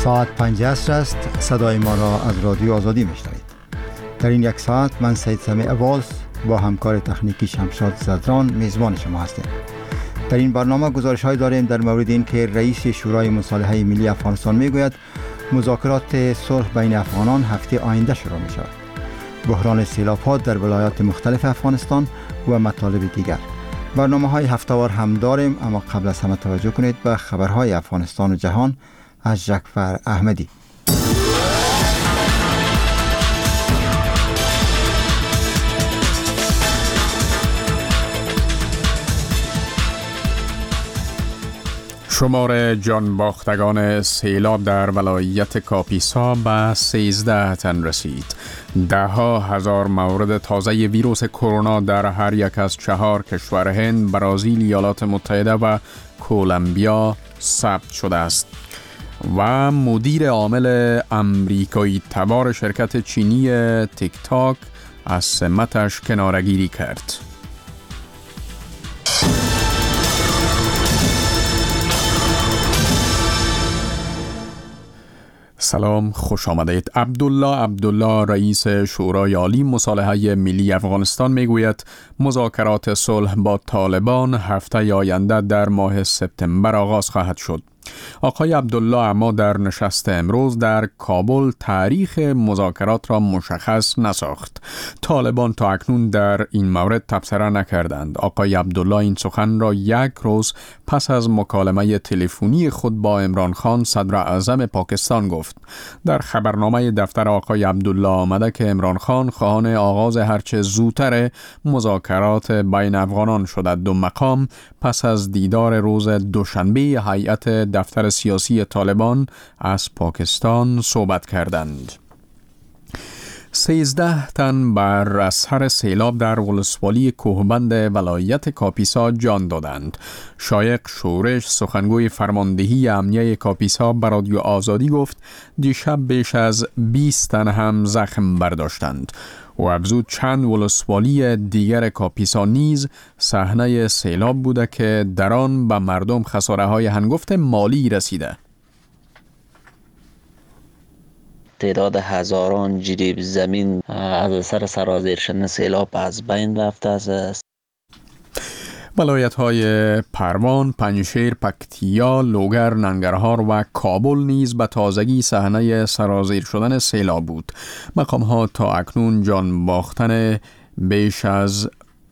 ساعت 5 عصر است. صدای ما را از رادیو آزادی میشنوید. در این یک ساعت من سید سمیع عباس با همکار تکنیکی شمشاد زدران میزبان شما هستیم. در این برنامه گزارش‌هایی داریم در مورد این که رئیس شورای مصالحه ملی افغانستان میگوید مذاکرات صلح بین افغانان هفته آینده شروع می شود. بحران سیلاب‌ها در ولایات مختلف افغانستان و مطالب دیگر. برنامه‌های هفته‌وار هم داریم، اما قبل از همه توجه کنید به خبرهای افغانستان و جهان از جعفر احمدی. شمار جان باختگان سیلاب در ولایت کاپیسا به 13 تن رسید. ده‌ها هزار مورد تازه ویروس کرونا در هر یک از 4 کشور هند، برزیل، ایالات متحده و کلمبیا ثبت شده است. و مدیر عامل امریکایی تبار شرکت چینی تیک تاک از سمتش کناره‌گیری کرد. سلام، خوش آمدید. عبدالله رئیس شورای عالی مصالحه ملی افغانستان میگوید مذاکرات صلح با طالبان هفته آینده در ماه سپتامبر آغاز خواهد شد. آقای عبدالله اما در نشست امروز در کابل تاریخ مذاکرات را مشخص نساخت. طالبان تا اکنون در این مورد تبصره نکردند. آقای عبدالله این سخن را یک روز پس از مکالمه تلفنی خود با عمران خان صدر اعظم پاکستان گفت. در خبرنامه دفتر آقای عبدالله آمده که عمران خان خواهان آغاز هرچه زودتر مذاکرات بین افغانان شدند. دو مقام پس از دیدار روز دوشنبه هیئت دفتر سیاسی طالبان از پاکستان صحبت کردند. 13 تن بر اثر سیلاب در ولسوالی کوهبند ولایت کاپیسا جان دادند. شایق شورش، سخنگوی فرماندهی امنیه کاپیسا، به رادیو آزادی گفت دیشب بیش از 20 تن هم زخم برداشتند. و افزود چند ولسوالی دیگر کاپیسا نیز صحنه سیلاب بوده که در آن به مردم خساره‌های هنگفت مالی رسیده. تعداد هزاران جریب زمین از اثر سرازیر شدن سیلاب از بین رفته است. ولایت‌های پروان، پنجشیر، پکتیا، لوگر، ننگرهار و کابل نیز به تازگی صحنه سرازیر شدن سیلاب بود. مقام‌ها تا اکنون جان باختن بیش از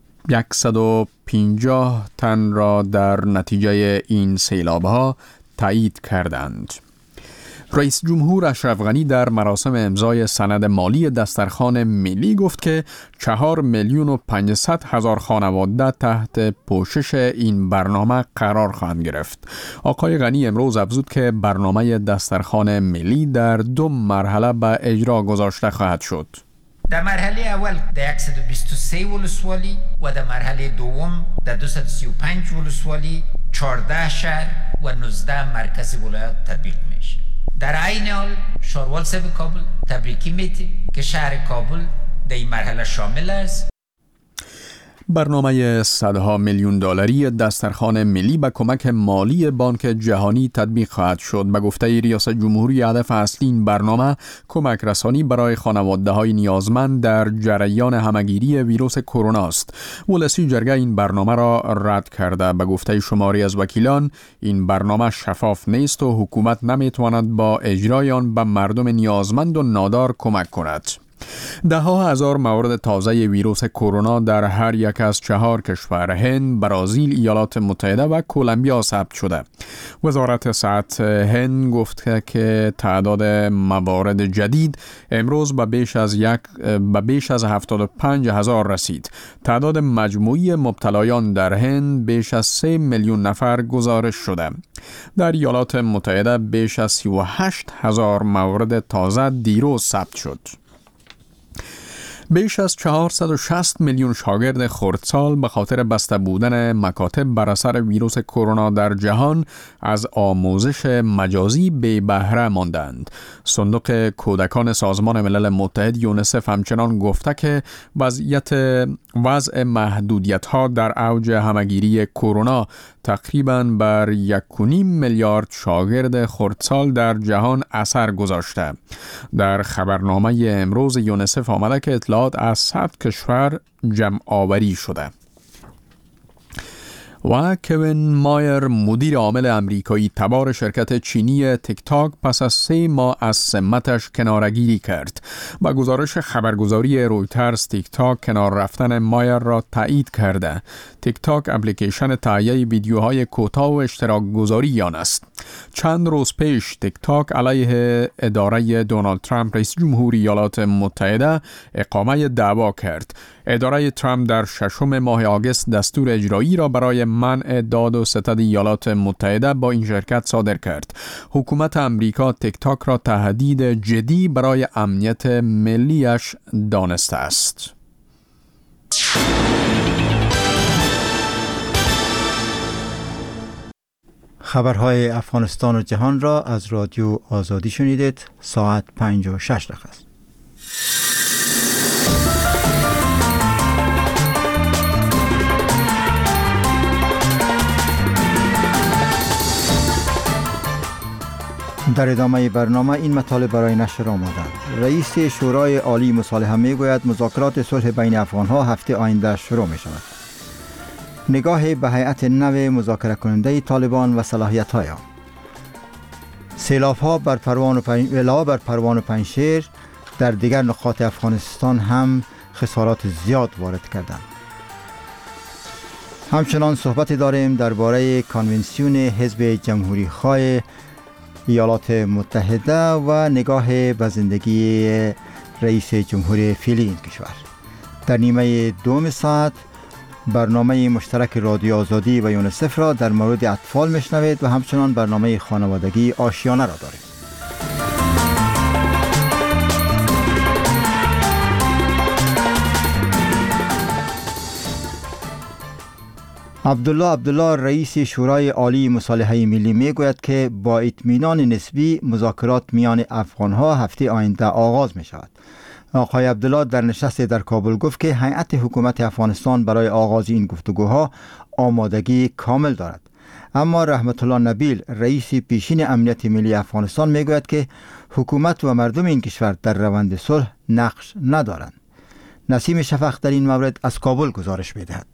150 تن را در نتیجه این سیلاب‌ها تایید کردند. رئیس جمهور اشرف غنی در مراسم امضای سند مالی دسترخوان ملی گفت که 4,500,000 خانواده تحت پوشش این برنامه قرار خواهند گرفت. آقای غنی امروز افزود که برنامه دسترخوان ملی در 2 مرحله به اجرا گذاشته خواهد شد. در مرحله اول در 123 ولسوالی و در مرحله دوم در 235 ولسوالی 14 شهر و 19 مرکز ولایت تطبیق میشه. در عین حال شاروال صاحب کابل تبریکی میتی که شهر کابل در این مرحله شامل است. برنامه صدها میلیون دلاری دسترخوان ملی به کمک مالی بانک جهانی تطبیق خواهد شد. به گفته ریاست جمهوری هدف اصلی این برنامه کمک رسانی برای خانواده‌های نیازمند در جریان همه‌گیری ویروس کرونا است. ولسی جرگه این برنامه را رد کرده. به گفته شماری از وکیلان این برنامه شفاف نیست و حکومت نمیتواند با اجرای آن به مردم نیازمند و نادار کمک کند. ده‌ها هزار مورد تازه ویروس کرونا در هر یک از 4 کشور هند، برزیل، ایالات متحده و کلمبیا ثبت شده. وزارت صحت هند گفت که تعداد موارد جدید امروز به بیش از 75,000 رسید. تعداد مجموعی مبتلایان در هند بیش از 3 میلیون نفر گزارش شده. در ایالات متحده بیش از 38,000 مورد تازه دیروز ثبت شد. بیش از 460 میلیون شاگرد خردسال به خاطر بسته بودن مکاتب بر اثر ویروس کرونا در جهان از آموزش مجازی بی بهره ماندند. صندوق کودکان سازمان ملل متحد یونیسف همچنان گفته که وضع محدودیت‌ها در اوج همه‌گیری کرونا تقریباً بر 1.5 میلیارد شاگرد خردسال در جهان اثر گذاشته. در خبرنامه امروز یونیسف آمده که اطلاعات از 100 کشور جمع آوری شده. و کوین مایر مدیر عامل امریکایی تبار شرکت چینی تیک تاک پس از 3 ماه از سمتش کنارگیری کرد. با گزارش خبرگزاری رویترز تیک تاک کنار رفتن مایر را تایید کرده. تیک تاک اپلیکیشن تهیه ویدیوهای کوتاه و اشتراک گذاری آن است. چند روز پیش تیک تاک علیه اداره دونالد ترامپ رئیس جمهوری ایالات متحده اقامه دعوا کرد. اداره ترامپ در 6 ماه آگوست دستور اجرایی را برای منع داد و ستد ایالات متحده با این شرکت صادر کرد. حکومت امریکا تیک تاک را تهدید جدی برای امنیت ملیش دانسته است. خبرهای افغانستان و جهان را از رادیو آزادی شنیدید. ساعت 5:06 است. در ادامه برنامه این مطالب برای نشر آمدند. رئیس شورای عالی مصالحه میگوید مذاکرات صلح بین افغانها هفته آینده شروع می شود. نگاه به هیئت نو مذاکره کننده طالبان و صلاحیت های آن. سیلاب ها بر پروان و پنجشیر در دیگر نقاط افغانستان هم خسارات زیاد وارد کردند. همچنان صحبت داریم درباره کانونسیون حزب جمهوری خواه ایالات متحده و نگاه به زندگی رئیس جمهور فعلی این کشور. در نیمه دوم ساعت برنامه مشترک رادیو آزادی و یونیسف را در مورد اطفال میشنوید و همچنان برنامه خانوادگی آشیانه را داریم. عبدالله رئیس شورای عالی مصالحه ملی میگوید که با اطمینان نسبی مذاکرات میان افغانها هفته آینده آغاز می شود. آقای عبدالله در نشست در کابل گفت که هیئت حکومت افغانستان برای آغاز این گفتگوها آمادگی کامل دارد. اما رحمت الله نبیل رئیس پیشین امنیت ملی افغانستان میگوید که حکومت و مردم این کشور در روند صلح نقش ندارند. نسیم شفق در این مورد از کابل گزارش میدهد.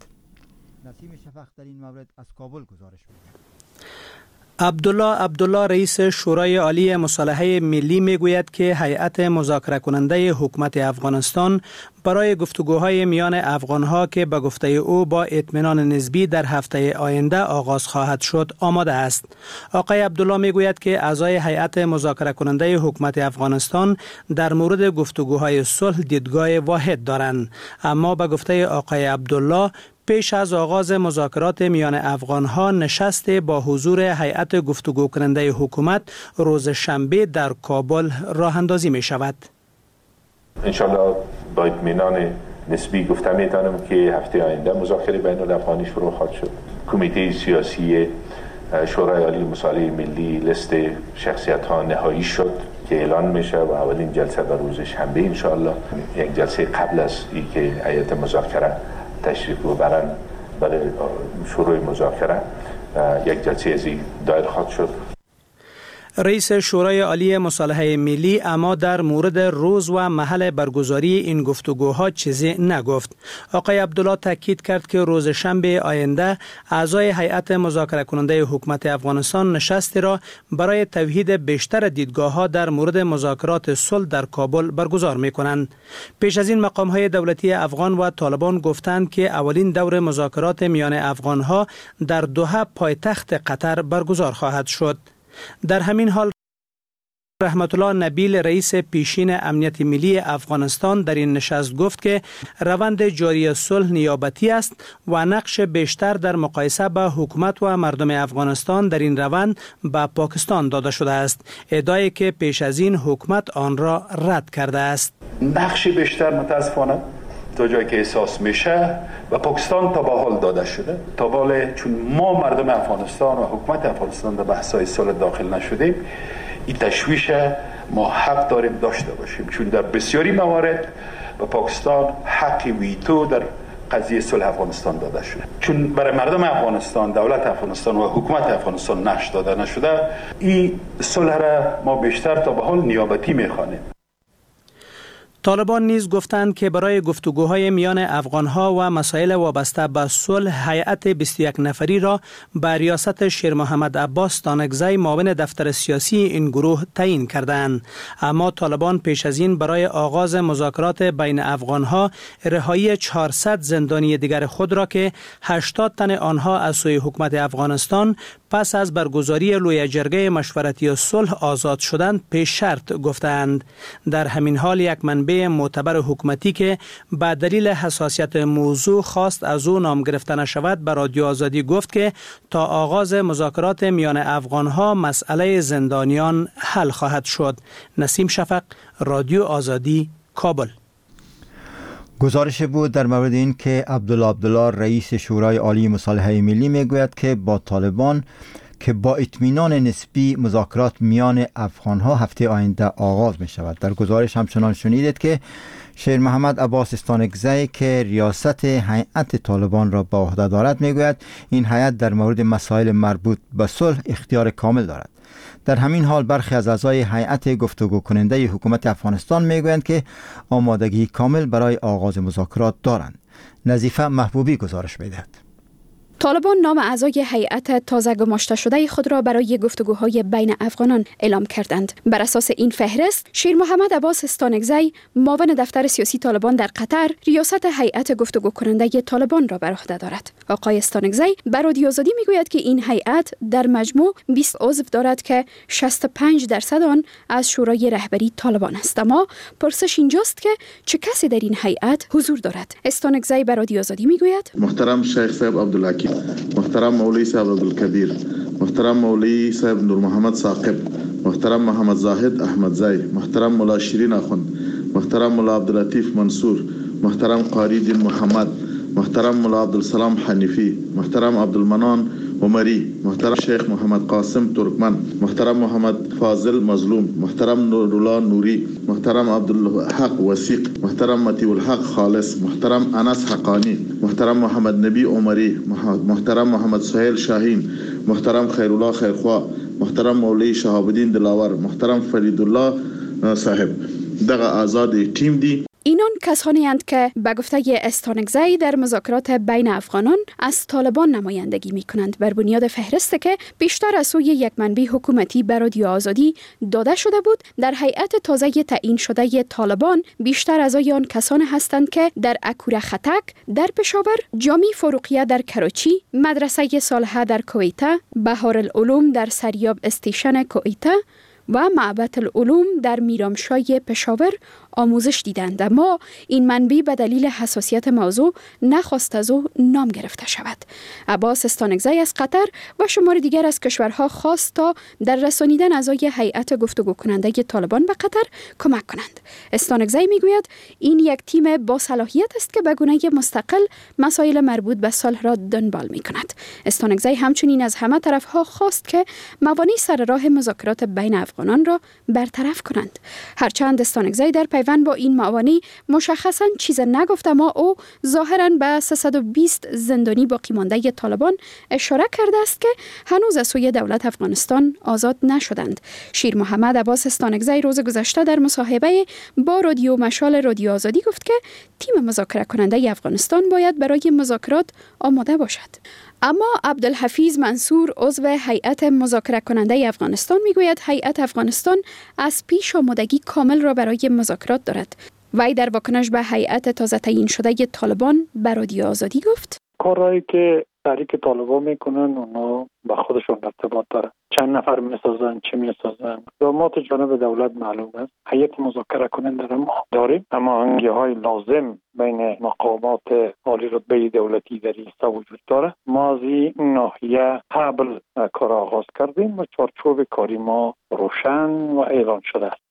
عبدالله رئیس شورای عالی مصالحه ملی میگوید که هیئت مذاکره کننده حکومت افغانستان برای گفتگوهای میان افغانها که به گفته او با اطمینان نسبی در هفته آینده آغاز خواهد شد آماده است. آقای عبدالله میگوید که اعضای هیئت مذاکره کننده حکومت افغانستان در مورد گفتگوهای صلح دیدگاه واحد دارند، اما به گفته آقای عبدالله پیش از آغاز مذاکرات میان افغانها نشست با حضور هیئت گفتگو کننده حکومت روز شنبه در کابل راه اندازی می شود. انشالله با اطمینان نسبی گفته میتونم که هفته آینده مذاکره بین الافغانی شروع خواهد شد. کمیته سیاسی شورای عالی مصالحه ملی لیست شخصیت ها نهایی شد که اعلان میشه و اولین جلسه در روز شنبه انشالله، یک جلسه قبل از اینکه هیئت مذاکره تشریف ببرن برای شروع مذاکره، یک جلسه ازی دایر خواهد شد. رئیس شورای عالی مصالحه ملی اما در مورد روز و محل برگزاری این گفتگوها چیزی نگفت. آقای عبدالله تاکید کرد که روز شنبه آینده اعضای هیئت مذاکره کننده حکومت افغانستان نشستی را برای توحید بیشتر دیدگاه‌ها در مورد مذاکرات صلح در کابل برگزار می‌کنند. پیش از این مقام‌های دولتی افغان و طالبان گفتند که اولین دور مذاکرات میان افغان‌ها در دوحه پایتخت قطر برگزار خواهد شد. در همین حال رحمت الله نبیل رئیس پیشین امنیت ملی افغانستان در این نشست گفت که روند جاری صلح نیابتی است و نقش بیشتر در مقایسه با حکومت و مردم افغانستان در این روند به پاکستان داده شده است، ادعایی که پیش از این حکومت آن را رد کرده است. نقش بیشتر متاسفانه تا جایی که احساس میشه و پاکستان تا به حال داده شده، تا بالا چون ما مردم افغانستان و حکومت افغانستان در بحث‌های صلح داخل نشدیم، این تشویش ما حق داریم داشته باشیم، چون در بسیاری موارد به پاکستان حق ویتو در قضیه صلح افغانستان داده شده. چون برای مردم افغانستان، دولت افغانستان و حکومت افغانستان نقش داده نشده، این صلح را ما بیشتر تا به حال نیابتی میخوانیم. طالبان نیز گفتند که برای گفتگوهای میان افغانها و مسائل وابسته به صلح هیئت 21 نفری را به ریاست شیر محمد عباس ستانکزی معاون دفتر سیاسی این گروه تعیین کردند. اما طالبان پیش از این برای آغاز مذاکرات بین افغانها رهایی 400 زندانی دیگر خود را که 80 تن آنها از سوی حکومت افغانستان پس از برگزاری لوی جرگه مشورتی صلح آزاد شدند پیش شرط گفتند. در همین حال یک منبع معتبر حکومتی که به دلیل حساسیت موضوع خواست از او نام گرفته نشود به رادیو آزادی گفت که تا آغاز مذاکرات میان افغانها مسئله زندانیان حل خواهد شد. نسیم شفق، رادیو آزادی، کابل. گزارش بود در مورد این که عبدالله رئیس شورای عالی مصالحه ملی میگوید که با طالبان که با اطمینان نسبی مذاکرات میان افغانها هفته آینده آغاز می شود. در گزارش همچنان شنیدید که شیر محمد عباس ستانکزی که ریاست هیئت طالبان را به عهده دارد میگوید این هیئت در مورد مسائل مربوط به صلح اختیار کامل دارد. در همین حال برخی از اعضای هیئت گفتگو کننده حکومت افغانستان میگویند که آمادگی کامل برای آغاز مذاکرات دارند. نظیفه محبوبی گزارش میدهد. طالبان نام اعضای هیئت تازه گماشته شده خود را برای گفتگوهای بین افغانان اعلام کردند. بر اساس این فهرست، شیر محمد عباس ستانکزی معاون دفتر سیاسی طالبان در قطر ریاست هیئت گفتگو کننده طالبان را بر عهده دارد. آقای ستانکزی بر رادیو آزادی میگوید که این هیئت در مجموع 20 عضو دارد که 65% آن از شورای رهبری طالبان است. اما پرسش اینجاست که چه کسی در این هیئت حضور دارد؟ ستانکزی بر رادیو آزادی میگوید: محترم شیخ صاحب عبدالحکیم، محترم مولوی صاحب عبدالکبیر، محترم مولوی صاحب نور محمد ثاقب، محترم محمد زاهد احمدزی، محترم مولا شیرین اخوند، محترم مولا عبداللطیف منصور، محترم قاری دین محمد، محترم مولا عبدالسلام حنیفی، محترم عبدالمنان عمری، محترم شیخ محمد قاسم ترکمن، محترم محمد فاضل مظلوم، محترم نورالله نوری، محترم عبدالحق وثیق، محترم مطیع الحق خالص، محترم انس حقانی، محترم محمد نبی عمری، محترم محمد سهیل شاهین، محترم خیرالله خیرخوا، محترم مولوی شهاب الدین دلاور، محترم فریدالله صاحب. دغه آزاد تیم دی. اینان کسانی اند که به گفته ستانکزی در مذاکرات بین افغانان از طالبان نمایندگی می کنند. بر بنیاد فهرستی که بیشتر از سوی یک منبع حکومتی بر رادیو آزادی داده شده بود، در هیئت تازه تعیین شده طالبان بیشتر اعضای آن کسانی هستند که در اکوره خطک در پشاور، جامی فروغیه در کراچی، مدرسه صالحه در کویته، بهارالعلوم در سریاب استیشن کویته و معبد العلوم در میرامشای پشاور آموزش دیدند. اما این منبع به دلیل حساسیت موضوع نخواست از او نام گرفته شود. عباس ستانکزی از قطر و شمار دیگر از کشورها خواست تا در رسانیدن اعضای هیئت گفتگو کننده طالبان به قطر کمک کنند. ستانکزی میگوید این یک تیم با صلاحیت است که به گونه مستقل مسائل مربوط به صلح را دنبال می کند. ستانکزی همچنین از همه طرفها خواست که موانع سر راه مذاکرات بین افغانان را برطرف کنند. هرچند ستانکزی در پیوند با این موانع مشخصاً چیز نگفت، اما او ظاهراً به 320 زندانی باقی مانده طالبان اشاره کرده است که هنوز از سوی دولت افغانستان آزاد نشدند. شیر محمد عباس ستانکزی روز گذشته در مصاحبه با رادیو مشال رادیو آزادی گفت که تیم مذاکره کننده افغانستان باید برای مذاکرات آماده باشد. اما عبدالحفیظ منصور عضو هیئت مذاکره کننده افغانستان میگوید هیئت افغانستان از پیش آمادگی کامل را برای مذاکرات دارد. وی در واکنش به هیئت تازه تعیین شده طالبان به رادیو آزادی گفت: کارهایی که تحریک طالبان میکنن اونا با خودشون ارتباط داره. چند نفر میسازن، چه میسازن، اقدامات جانب دولت معلوم است. هیئت مذاکره کننده را ما داریم، اما هماهنگی‌های لازم بین مقامات عالی رتبه دولتی در ایستا وجود داره. ما از این ناحیه قبل کار آغاز کردیم و چارچوب کاری ما روشن و اعلان شده است.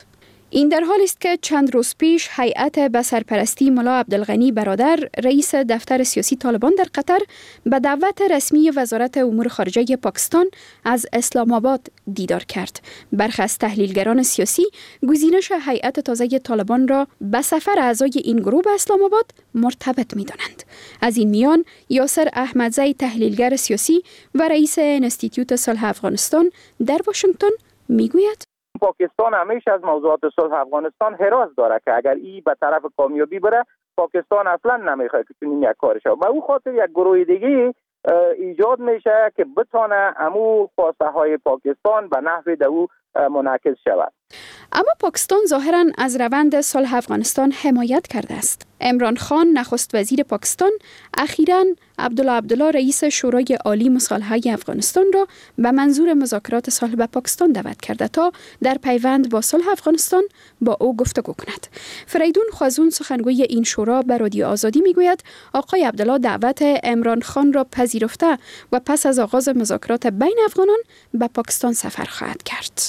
این در حالی است که چند روز پیش هیئت به سرپرستی ملا عبدالغنی برادر رئیس دفتر سیاسی طالبان در قطر به دعوت رسمی وزارت امور خارجه پاکستان از اسلام آباد دیدار کرد. برخی از تحلیلگران سیاسی گزینش هیئت تازه طالبان را به سفر اعضای این گروه به اسلام آباد مرتبط می‌دانند. از این میان یاسر احمدزی تحلیلگر سیاسی و رئیس انستیتوت صلح افغانستان در واشنگتن میگوید پاکستان همیشه از موضوعات صلح افغانستان حراس داره که اگر این به طرف کامیابی بره پاکستان اصلا نمیخواد که چنین یک کارش شه. به او خاطر یک گروه دیگه ایجاد میشه که بتونه امو خواسته های پاکستان به نحو دو منعکس شود. اما پاکستان ظاهراً از روند صلح افغانستان حمایت کرده است. عمران خان نخست وزیر پاکستان اخیراً عبدالله رئیس شورای عالی مصالحه افغانستان را به منظور مذاکرات صلح به پاکستان دعوت کرده تا در پیوند با صلح افغانستان با او گفتگو کند. فریدون خوازون سخنگوی این شورا به رادیو آزادی میگوید آقای عبدالله دعوت عمران خان را پذیرفته و پس از آغاز مذاکرات بین افغانان به پاکستان سفر خواهد کرد.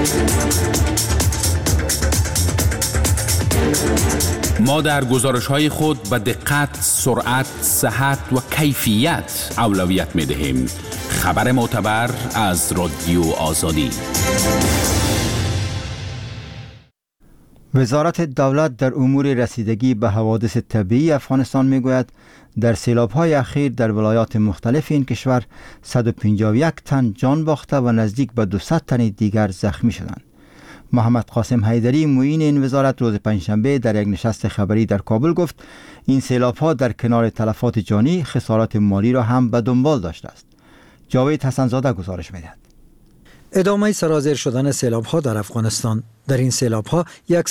ما در گزارش‌های خود به دقت، سرعت، صحت و کیفیت اولویت می‌دهیم. خبر معتبر از رادیو آزادی. وزارت دولت در امور رسیدگی به حوادث طبیعی افغانستان میگوید در سیلاب‌های اخیر در ولایات مختلف این کشور 151 تن جان باخته و نزدیک به 200 تن دیگر زخمی شدند. محمد قاسم حیدری معین این وزارت روز پنجشنبه در یک نشست خبری در کابل گفت این سیلاب‌ها در کنار تلفات جانی خسارات مالی را هم به دنبال داشته است. جاوید حسن‌زاده گزارش می‌دهد. ادامه سرازیر شدن سیلاب‌ها در افغانستان. در این سیلاب‌ها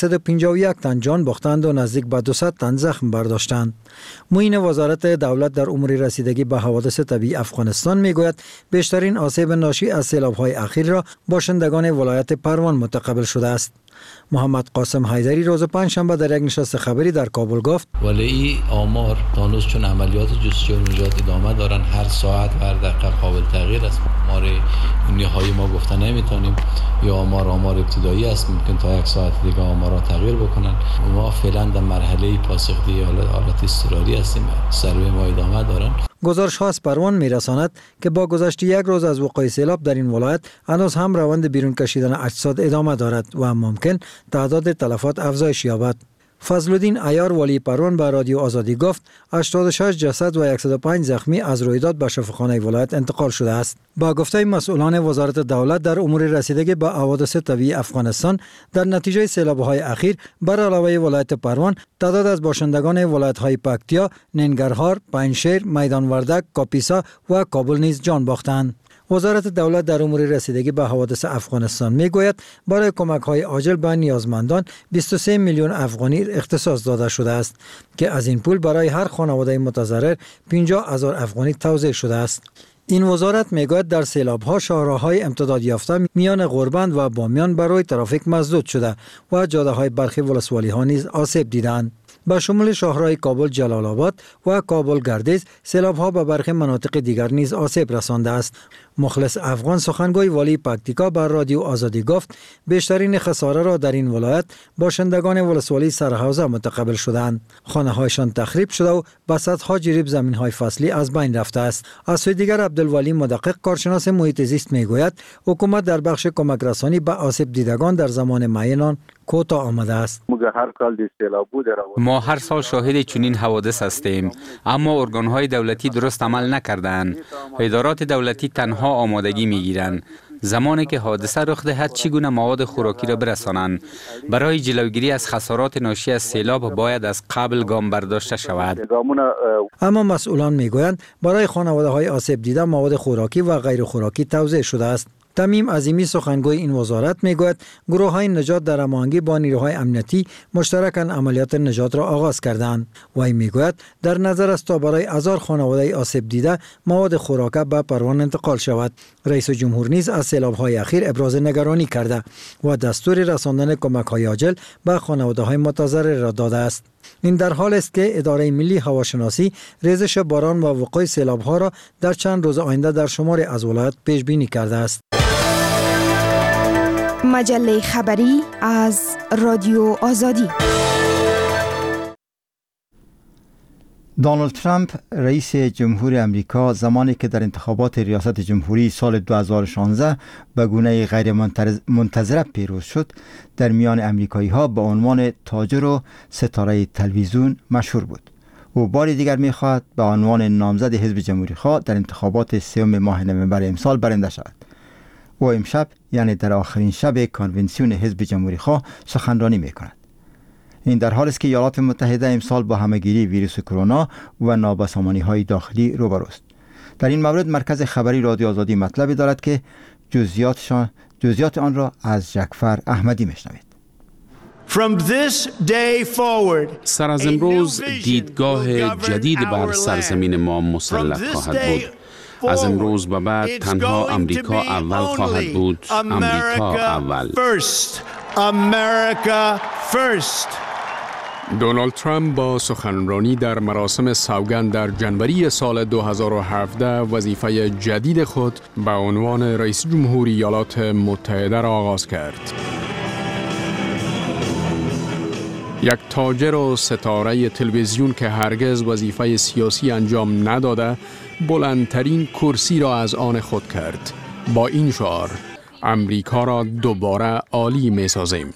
151 تن جان باختند و نزدیک به 200 تن زخم برداشتند. معین وزارت دولت در امور رسیدگی به حوادث طبیعی افغانستان میگوید بیشترین آسیب ناشی از سیلاب‌های اخیر را باشندگان ولایت پروان متقبل شده است. محمد قاسم حیدری روز پنجشنبه در یک نشست خبری در کابل گفت ولی این آمار تانوز چون عملیات جستجو و نجات ادامه دارن هر ساعت و هر دقیقه قابل تغییر است. آمار نهایی ما گفته نمیتونیم یا آمار ابتدایی است، ممکن تا یک ساعت دیگه آمارا تغییر بکنن. ما فعلا در مرحله پاسخگویی حالت اضطراری هستیم، سروی ما ادامه دارن. گزارش ها از پروان میرساند که با گذشت یک روز از وقوع سیلاب در این ولایت هنوز هم روند بیرون کشیدن اجساد ادامه دارد و ممکن تعداد تلفات افزایش یابد. فضلالدین عیار والی پروان به رادیو آزادی گفت 86 جسد و 105 زخمی از رویداد به شفاخانه ولایت انتقال شده است. با گفته مسئولان وزارت دولت در امور رسیدگی به حوادث طبیعی افغانستان در نتیجه سیلاب‌های اخیر بر علاوه ولایت پروان تعداد از باشندگان ولایت‌های پکتیا، ننگرهار، پنجشیر، میدان وردک، کاپیسا و کابل نیز جان باختند. وزارت دولت در امور رسیدگی به حوادث افغانستان میگوید برای کمک‌های عاجل به نیازمندان 23 میلیون افغانی اختصاص داده شده است که از این پول برای هر خانواده متضرر 50,000 افغانی توزیع شده است. این وزارت میگوید در سیلاب‌ها شاهراه‌های امتداد یافته میان غربند و بامیان برای ترافیک مسدود شده و جاده‌های برخی ولسوالی‌ها نیز آسیب دیدند. به شمول شاهراه کابل جلال آباد و کابل گردیز سیلاب‌ها به برخی مناطق دیگر نیز آسیب رسانده است. مخلص افغان سخنگوی والی پکتیکا بر رادیو آزادی گفت بیشترین خساره را در این ولایت باشندگان ولسوالی سرحوزه متقبل شدند. خانه‌هایشان تخریب شده و به صدها جریب زمین‌های فصلی از بین رفته است. از سوی دیگر عبدالولی مدقق کارشناس محیط زیست میگوید حکومت در بخش کمک رسانی به آسیب دیدگان در زمان معین کوتاه آمده است. ما هر سال شاهد چنین حوادث هستیم، اما ارگان‌های دولتی درست عمل نکردند. ادارات دولتی تنها آمادگی می‌گیرند زمانی که حادثه رخ دهد چگونه مواد خوراکی را برسانند. برای جلوگیری از خسارات ناشی از سیلاب باید از قبل گام برداشته شود. اما مسئولان میگویند برای خانواده‌های آسیب دیده مواد خوراکی و غیر خوراکی توزیع شده است. تمیم عظیمی سخنگوی این وزارت میگوید گروه‌های نجات در هماهنگی با نیروهای امنیتی مشترکاً عملیات نجات را آغاز کردند. وی میگوید در نظر است تا برای 1000 خانواده آسیب دیده مواد خوراکی به پروان انتقال شود. رئیس جمهور نیز از سیلاب‌های اخیر ابراز نگرانی کرده و دستور رساندن کمک‌های عاجل به خانواده‌های متضرر را داده است. این در حال است که اداره ملی هواشناسی ریزش باران و وقوع سیلاب‌ها را در چند روز آینده در شماری از ولایات پیش بینی کرده است. مجله خبری از رادیو آزادی. دونالد ترامپ رئیس جمهور امریکا زمانی که در انتخابات ریاست جمهوری سال 2016 به گونه غیر منتظره پیروز شد، در میان امریکایی ها به عنوان تاجر و ستاره تلویزیون مشهور بود. او بار دیگر می‌خواهد به عنوان نامزد حزب جمهوری خواه در انتخابات سوم ماه نوامبر امسال برنده شود. او امشب یعنی در آخرین شب کانونسیون حزب جمهوری خواه سخنرانی می‌کند. این در حالی است که ایالات متحده امسال با همه‌گیری ویروس کرونا و نابسامانی‌های داخلی روبروست. در این مورد مرکز خبری رادیو آزادی مطلبی دارد که جزئیات آن را از جعفر احمدی میشنوید. سر از امروز دیدگاه جدید بر سرزمین ما مسلط خواهد بود. از امروز به بعد تنها امریکا اول خواهد بود. امریکا اول. دونالد ترامپ با سخنرانی در مراسم سوگند در جنوری سال 2017 وظیفه جدید خود به عنوان رئیس جمهور ایالات متحده را آغاز کرد. یک تاجر و ستاره تلویزیون که هرگز وظیفه سیاسی انجام نداده، بلندترین کرسی را از آن خود کرد. با این شعار: امریکا را دوباره عالی می سازیم.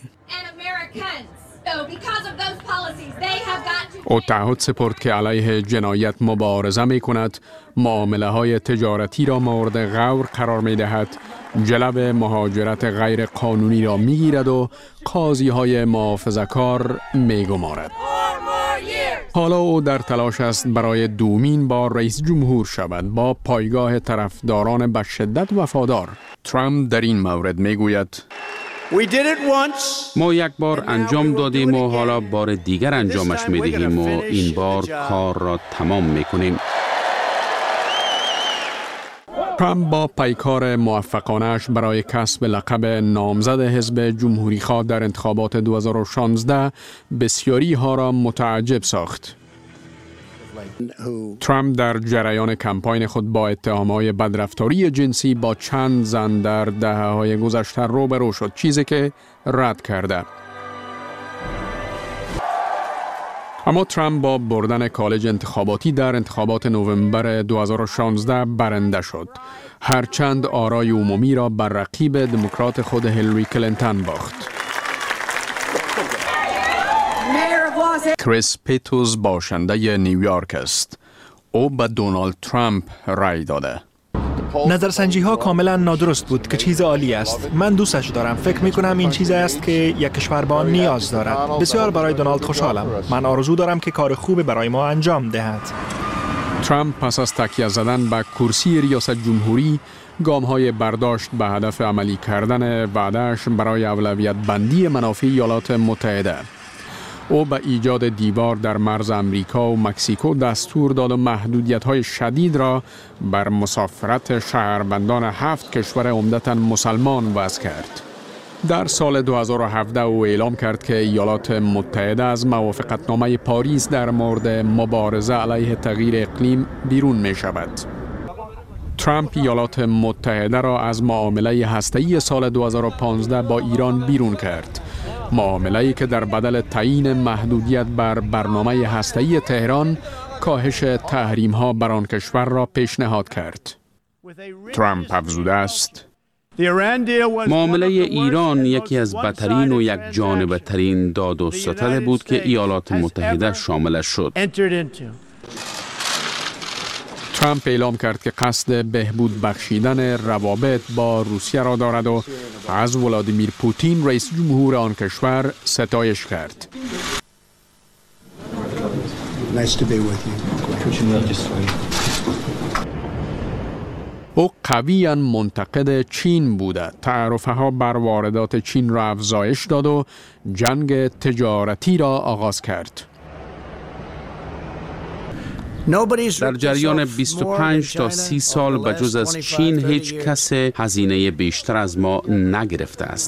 او تعهد سپرد که علیه جنایت مبارزه می کند، معامله های تجارتی را مورد غور قرار می دهد، جلب مهاجرت غیر قانونی را می گیرد و قاضی های محافظه‌کار می گمارد. حالا او در تلاش است برای دومین بار رئیس جمهور شود با پایگاه طرفداران به شدت وفادار. ترامپ در این مورد می گوید: ما یک بار انجام دادیم و حالا بار دیگر انجامش می دهیم و این بار کار را تمام می کنیم. ترامپ با پیکار موفقانش برای کسب لقب نامزد حزب جمهوری خواه در انتخابات 2016 بسیاری ها را متعجب ساخت. ترامپ در جریان کمپاین خود با اتهام‌های بدرفتاری جنسی با چند زن در دهه‌های گذشته روبرو شد، چیزی که رد کرده. اما ترامپ با بردن کالج انتخاباتی در انتخابات نوامبر 2016 برنده شد، هرچند آرای عمومی را بر رقیب دموکرات خود هیلاری کلینتون باخت. کریس پیتوز باشنده نیویورک است. او به دونالد ترامپ رای داده. نظرسنجی ها کاملا نادرست بود که چیز عالی است. من دوستش دارم. فکر می کنم این چیز است که یک کشور به آن نیاز دارد. بسیار برای دونالد خوشحالم. من آرزو دارم که کار خوبی برای ما انجام دهد. ترامپ پس از تکیه زدن به کرسی ریاست جمهوری، گام‌های برداشت به هدف عملی کردن وعده‌اش برای اولویت بندی منافع ایالات متحده. او به ایجاد دیوار در مرز امریکا و مکزیکو دستور داد و محدودیت‌های شدید را بر مسافرت شهروندان 7 کشور عمدتاً مسلمان وضع کرد. در سال 2017 او اعلام کرد که ایالات متحده از موافقتنامه پاریس در مورد مبارزه علیه تغییر اقلیم بیرون می شود. ترامپ ایالات متحده را از معامله هسته‌ای سال 2015 با ایران بیرون کرد. معامله‌ای که در بدل تعیین محدودیت بر برنامه هسته‌ای تهران، کاهش تحریم‌ها بر آن کشور را پیشنهاد کرد. ترامپ افزوده است: معامله ایران یکی از بدترین و یک جانبه ترین داد و ستد بود که ایالات متحده شاملش شد. ترامپ اعلام کرد که قصد بهبود بخشیدن روابط با روسیه را دارد و از ولادیمیر پوتین رئیس جمهور آن کشور ستایش کرد. او قویاً منتقد چین بوده، تعرفه‌ها بر واردات چین را افزایش داد و جنگ تجارتی را آغاز کرد. در جریان 25 تا 30 سال به جز از چین هیچ کس هزینه بیشتر از ما نگرفته است.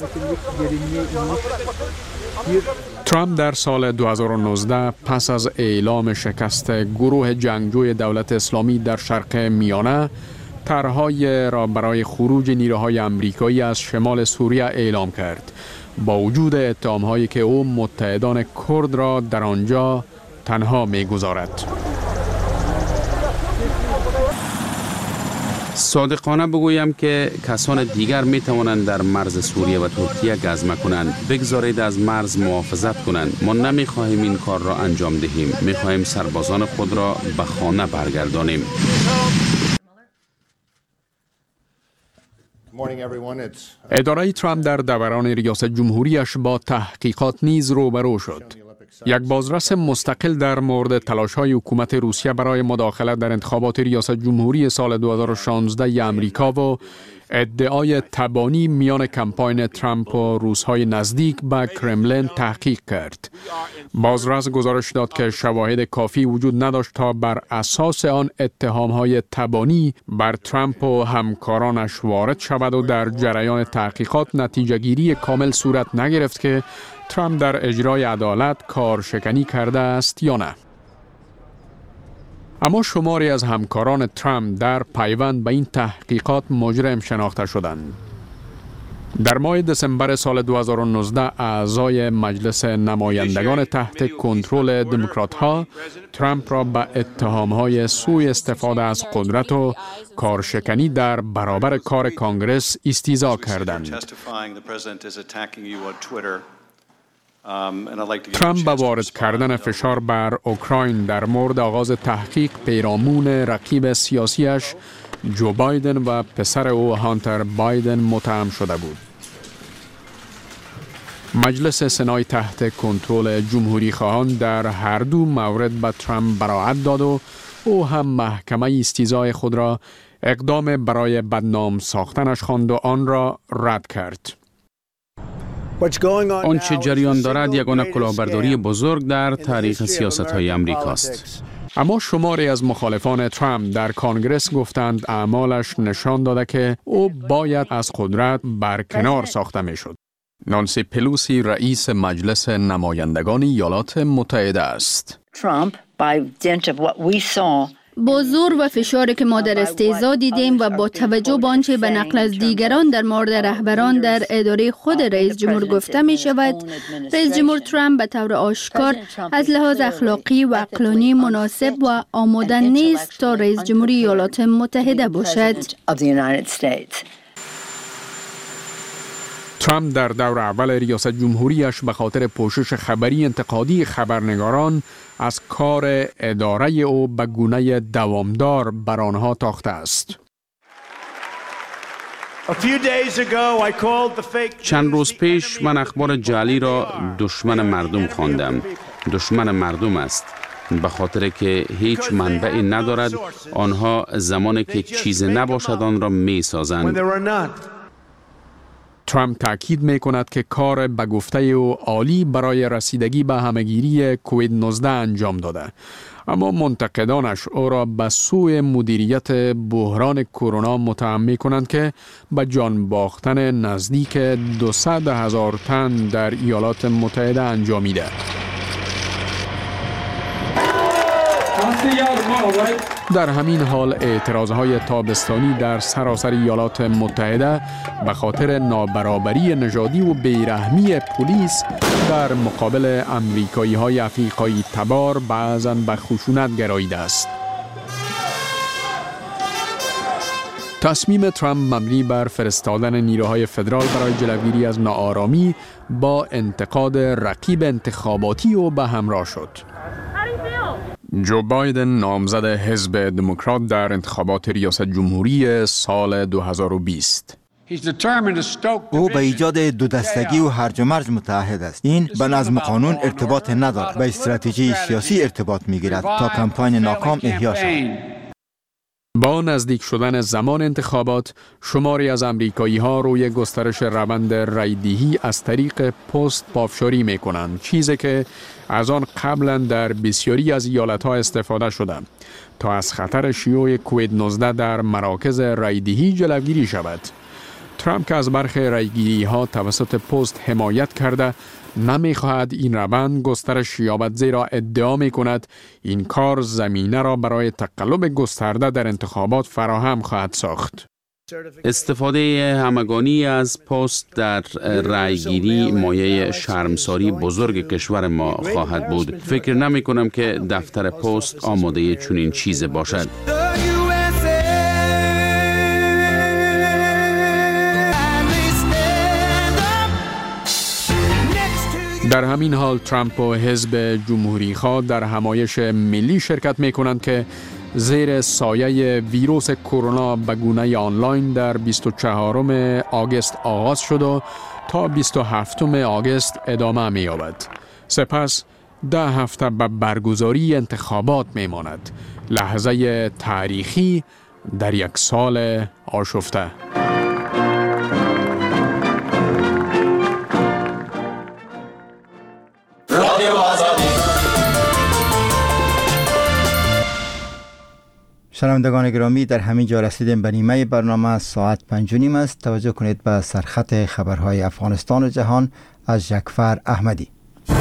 ترامپ در سال 2019 پس از اعلام شکست گروه جنگجوی دولت اسلامی در شرق میانه، طرح‌های را برای خروج نیروهای آمریکایی از شمال سوریه اعلام کرد، با وجود اتهام‌هایی که او متحدان کرد را در آنجا تنها می‌گذارد. صادقانه بگویم که کسان دیگر می توانند در مرز سوریه و ترکیه گزمه کنند. بگذارید از مرز محافظت کنند. ما نمی خواهیم این کار را انجام دهیم. می خواهیم سربازان خود را به خانه برگردانیم. اداره ترامپ در دوران ریاست جمهوریش با تحقیقات نیز روبرو شد. یک بازرس مستقل در مورد تلاش‌های حکومت روسیه برای مداخلت در انتخابات ریاست جمهوری سال 2016 امریکا و ادعای تبانی میان کمپاین ترامپ و روس‌های نزدیک به کرملین تحقیق کرد. بازرس گزارش داد که شواهد کافی وجود نداشت تا بر اساس آن اتهام‌های تبانی بر ترامپ و همکارانش وارد شود و در جریان تحقیقات نتیجه‌گیری کامل صورت نگرفت که ترامپ در اجرای عدالت کارشکنی کرده است یا نه. اما شماری از همکاران ترامپ در پیوند به این تحقیقات مجرم شناخته شدند. در ماه دسامبر سال 2019 اعضای مجلس نمایندگان تحت کنترل دموکرات‌ها ترامپ را به اتهام‌های سوء استفاده از قدرت و کارشکنی در برابر کار کانگرس استیضاح کردند. ترامپ با وارد کردن فشار بر اوکراین در مورد آغاز تحقیق پیرامون رقیب سیاسیش جو بایدن و پسر او هانتر بایدن متهم شده بود. مجلس سنای تحت کنترل جمهوری خواهان در هر دو مورد به ترامپ براعت داد و او هم محکمه استیضاح خود را اقدام برای بدنام ساختنش خواند و آن را رد کرد. آنچه جریان دارد یگانه کلاهبرداری بزرگ در تاریخ سیاست‌های امریکاست. اما شماری از مخالفان ترامپ در کانگرس گفتند اعمالش نشان داده که او باید از قدرت برکنار ساخته میشد. نانسی پلوسی رئیس مجلس نمایندگان ایالات متحده است. با زور و فشاری که ما در استیضاح دیدیم و با توجه به آنچه به نقل از دیگران در مورد رهبران در اداره خود رئیس جمهور گفته می شود، رئیس جمهور ترامپ به طور آشکار از لحاظ اخلاقی و عقلانی مناسب و آماده نیست تا رئیس جمهوری ایالات متحده باشد. ترامپ در دور اول ریاست جمهوریش به خاطر پوشش خبری انتقادی خبرنگاران از کار اداره او به گونه دوامدار بر آنها تاخته است. چند روز پیش من اخبار جعلی را دشمن مردم خواندم. دشمن مردم است. به خاطر که هیچ منبعی ندارد، آنها زمانی که چیز نباشد آن را می سازند. ترامپ تاکید می کند که کار به گفته او عالی برای رسیدگی به همهگیری کووید 19 انجام داده، اما منتقدانش او را به سوء مدیریت بحران کرونا متهم می کنند که به جان باختن نزدیک 200,000 تن در ایالات متحده انجامیده. در همین حال اعتراضهای تابستانی در سراسر ایالات متحده به خاطر نابرابری نژادی و بیرحمی پلیس در مقابل امریکایی‌های افریقایی تبار بعضاً به خشونت گراییده است. تصمیم ترامپ مبنی بر فرستادن نیروهای فدرال برای جلوگیری از ناآرامی با انتقاد رقیب انتخاباتی او به همراه شد. جو بایدن نامزد حزب دموکرات در انتخابات ریاست جمهوری سال 2020. او به ایجاد دو دستگی و هرج و مرج متعهد است. این به نظم قانون ارتباط ندارد، به استراتژی سیاسی ارتباط می‌گیرد تا کمپاین ناکام احیا شود. با نزدیک شدن زمان انتخابات، شماری از امریکایی‌ها روی گسترش روند رای‌دهی از طریق پست پافشاری می‌کنند، چیزی که از آن قبلا در بسیاری از ایالت‌ها استفاده شده تا از خطر شیوع کووید 19 در مراکز رای‌دهی جلوگیری شود. ترامپ که از برخی رایگیری ها توسط پست حمایت کرده نمیخواهد این روند گسترش یابد، زیرا ادعا می کند این کار زمینه را برای تقلب گسترده در انتخابات فراهم خواهد ساخت. استفاده همگانی از پست در رأیگیری مایه شرمساری بزرگ کشور ما خواهد بود. فکر نمی کنم که دفتر پست آماده چنین چیز باشد. در همین حال ترامپ و حزب جمهوری خواه در همایش ملی شرکت می کنند که زیر سایه ویروس کرونا به گونه آنلاین در 24 آگوست آغاز شد و تا 27 آگوست ادامه می یابد. سپس 10 هفته به برگزاری انتخابات می ماند. لحظه تاریخی در یک سال آشفته. شنوندگان گرامی، در همین جا رسیدیم به نیمه برنامه. ساعت 5:30 است. توجه کنید به سرخط خبرهای افغانستان و جهان از جعفر احمدی.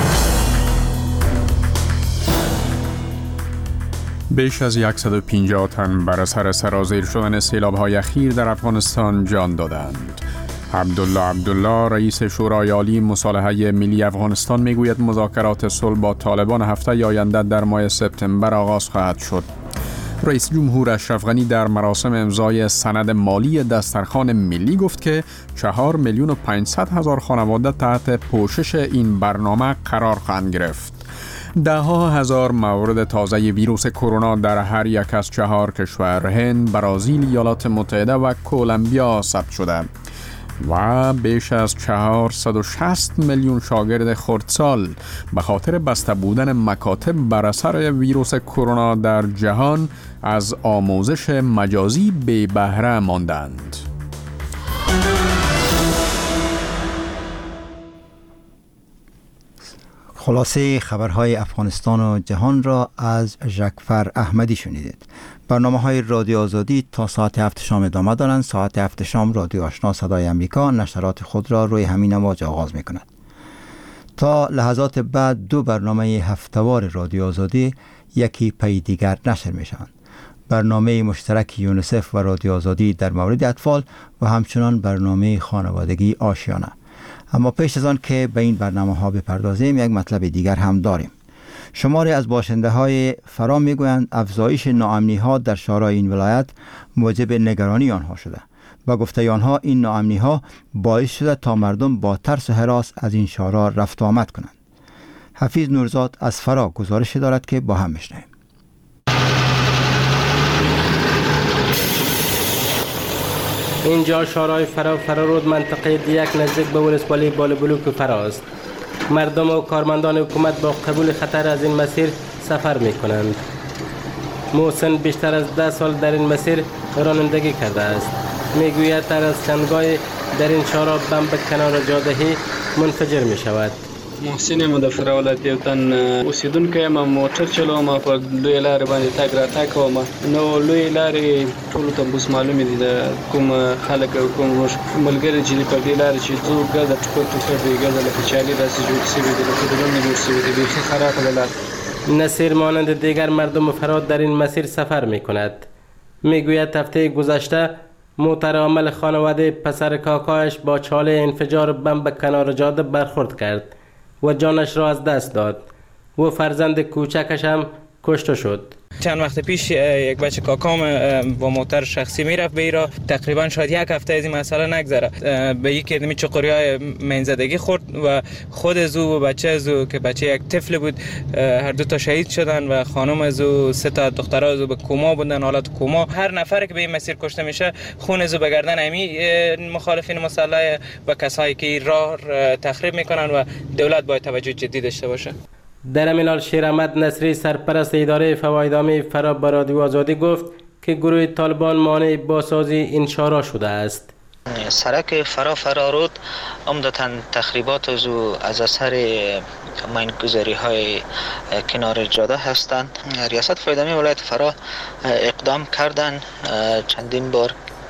بیش از 150 تن بر اثر سرازیر شدن سیلاب‌های اخیر در افغانستان جان دادند. عبدالله رئیس شورای عالی مصالحه ملی افغانستان میگوید مذاکرات صلح با طالبان هفته آینده در ماه سپتامبر آغاز خواهد شد. رئیس جمهور اشرف غنی در مراسم امضای سند مالی دسترخوان ملی گفت که 4,500,000 خانواده تحت پوشش این برنامه قرار خواهند گرفت. ده‌ها هزار مورد تازه ویروس کرونا در هر یک از 4 کشور هند، برزیل، ایالات متحده و کلمبیا ثبت شده و بیش از 460 میلیون شاگرد خردسال به خاطر بسته بودن مکاتب بر اثر ویروس کرونا در جهان از آموزش مجازی بی بهره ماندند. خلاصه خبرهای افغانستان و جهان را از جعفر احمدی شنیدید. برنامه‌های رادیو آزادی تا ساعت 7 شام ادامه دارند. ساعت 7 شام رادیو آشنا صدای امریکا نشرات خود را روی همین امواج آغاز می‌کند. تا لحظات بعد 2 برنامه هفته‌وار رادیو آزادی یکی پی دیگر نشر می‌شوند. برنامه مشترک یونیسف و رادیو آزادی در مورد اطفال و همچنان برنامه خانوادگی آشیانه. اما پیش از آن که به این برنامه‌ها بپردازیم، یک مطلب دیگر هم داریم. شماری از باشنده‌های فرا می‌گویند افزایش ناامنی‌ها در شهرهای این ولایت موجب نگرانی آنها شده. با گفته آنها این ناامنی‌ها باعث شده تا مردم با ترس و هراس از این شهرها رفت و آمد کنند. حفیظ نورزاد از فرا گزارش دارد که با هم می‌شنویم. اینجا شهرهای فرارود منطقه دیک نزدیک به ولسوالی بالابلوک فراست. مردم و کارمندان حکومت با قبول خطر از این مسیر سفر می کنند. محسن بیشتر از 10 سال در این مسیر رانندگی کرده است. می گوید تر از چندگاه در این شهرها بم به کنار جادهی منفجر می شود. محسن مدفر ولایت یو تن اوسیدونکو یم، موټر چلوم، په لوی لارې باندې تګ راتګ کوم. نو لوی لارې ټولو ته اوس معلومې دي د کوم خلک کوم ملګري چې په دې لارې چې ځو ګرده ټوکر دی، ګرده لکه چالي داسې جوړ شوي دي، لکه دلونه جوړ شوي دي، بیخي خرابه ده لار. نصیر مانند دیگر مردم فراد در این مسیر سفر می کند. می گوید هفته گذشته موتر عامل خانواده پسر کاکایش با چاله انفجار بم به کنار جاده برخورد کرد و جانش را از دست داد. و فرزند کوچکش هم کشته شد. چند وقت پیش یک بچه کاکام با موتر شخصی میرفت به ایران. تقریبا شاید 1 هفته از این مسئله نگذره، به یک کدمی چقریای منزدگی خورد و خود از او و بچه از او که بچه یک طفل بود هر دو تا شهید شدن و خانم از او 3 تا دخترها از او به کما بودن، حالت کما. هر نفری که به این مسیر کشته میشه خون از او به گردن امی مخالفین مسلح و کسایی که راه تخریب میکنن و دولت باید توجه جدی داشته باشه. در همین حال شیر احمد نصری سرپرست اداره فوایدامه فرا به رادیو آزادی گفت که گروه طالبان مانع بازسازی این شهرها شده است. سرک فرارود عمدتاً تخریبات از اثر ماینگذاری های کنار جاده هستند. ریاست فوایدامه ولایت فرا اقدام کردند، چندین بار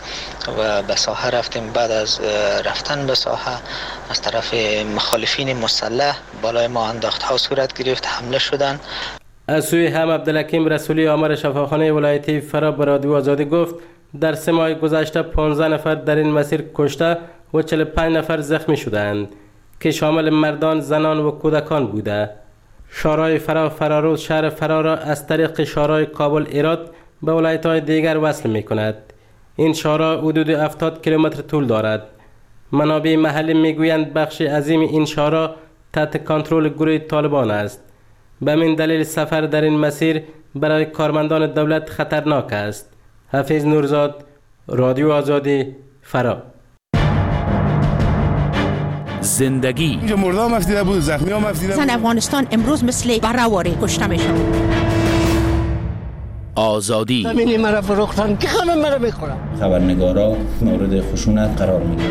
و به ساحه رفتیم. بعد از رفتن به ساحه از طرف مخالفین مسلح بالای ما انداخت‌ها صورت گرفت، حمله شدند. از سوی هم عبدالحکیم رسولی آمر شفاخانه ولایتی فرا به رادیو آزادی گفت در 3 ماه گذشته 15 نفر در این مسیر کشته و 45 نفر زخمی شدند که شامل مردان، زنان و کودکان بوده. شورای فرارود شهر فرا را از طریق شورای کابل ایراد به ولایت‌های دیگر وصل می‌کند. این شورا حدود 70 کیلومتر طول دارد. منابع محلی میگویند بخش عظیم این شورا تحت کنترل گروه طالبان است. به همین دلیل سفر در این مسیر برای کارمندان دولت خطرناک است. حفیظ نورزاد، رادیو آزادی، فرا. زندگی اینجا مردم افتیده بود، زخمی هم افتیده بود. زن افغانستان امروز مثل برهواره کشته میشن. آزادی همینی مرا فروختن که همه مرا میخورن. خبرنگارا مورد خشونت قرار میگیرن.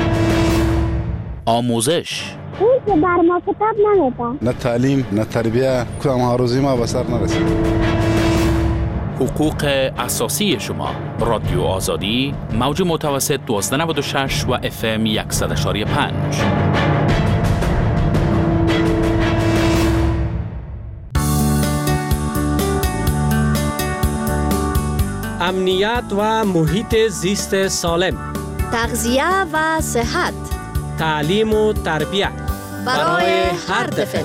آموزش اون که بر ما کتاب نمیده. نه تعلیم، نه تربیه، کدام هاروزی ما به سر نرسید. حقوق اساسی شما. رادیو آزادی، موج متوسط 1296 و FM 100.5. امنیت و محیط زیست سالم، تغذیه و صحت، تعلیم و تربیت برای هر طفل.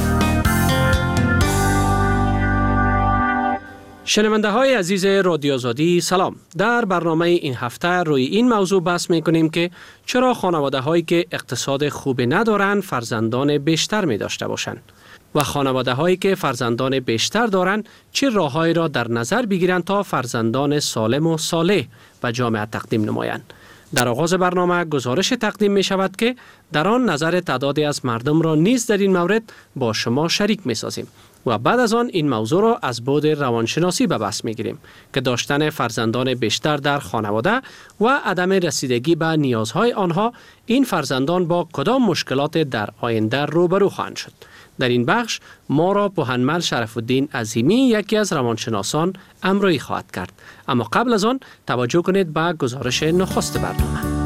شنونده های عزیز رادیو آزادی سلام. در برنامه این هفته روی این موضوع بحث میکنیم که چرا خانواده هایی که اقتصاد خوبی ندارند فرزندان بیشتر می داشته باشند و خانواده هایی که فرزندان بیشتر دارند چه راههایی را در نظر بگیرند تا فرزندان سالم و صالح و جامعه تقدیم نمایند. در آغاز برنامه گزارش تقدیم می شود که در آن نظر تعدادی از مردم را نیز در این مورد با شما شریک می سازیم و بعد از آن این موضوع را از بعد روانشناسی به بحث می گیریم که داشتن فرزندان بیشتر در خانواده و عدم رسیدگی به نیازهای آنها این فرزندان با کدام مشکلات در آینده روبرو خواهند شد. در این بخش ما را پوهنمل شرف الدین عظیمی یکی از روانشناسان همراهی خواهد کرد. اما قبل از آن توجه کنید به گزارش نخست برنامه.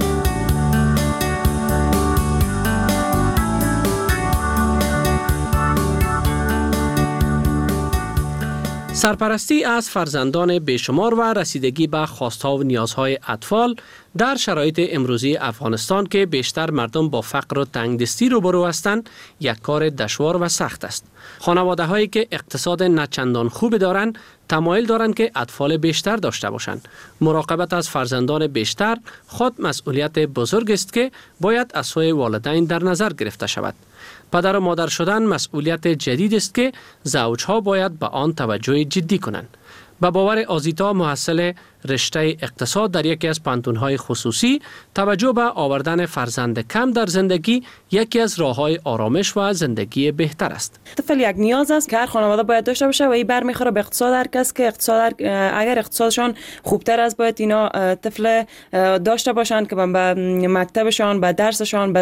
سرپرستی از فرزندان بیشمار و رسیدگی به خواست‌ها و نیازهای اطفال در شرایط امروزی افغانستان که بیشتر مردم با فقر و تنگدستی روبرو هستند یک کار دشوار و سخت است. خانواده‌هایی که اقتصاد نچندان خوب دارند تمایل دارند که اطفال بیشتر داشته باشند. مراقبت از فرزندان بیشتر خود مسئولیت بزرگ است که باید از سوی والدین در نظر گرفته شود. پدر و مادر شدن مسئولیت جدید است که زوجها باید به آن توجه جدی کنند. به باور آزیتا محصل رشته اقتصاد در یکی از پانتون‌های خصوصی، توجه به آوردن فرزند کم در زندگی یکی از راه‌های آرامش و زندگی بهتر است. طفل یک نیاز است که هر خانواده باید داشته باشه و این برمیخوره به اقتصاد هر کس که اگر اقتصادشان خوبتر است باید اینا طفل داشته باشند که به مکتبشان، به درسشان، به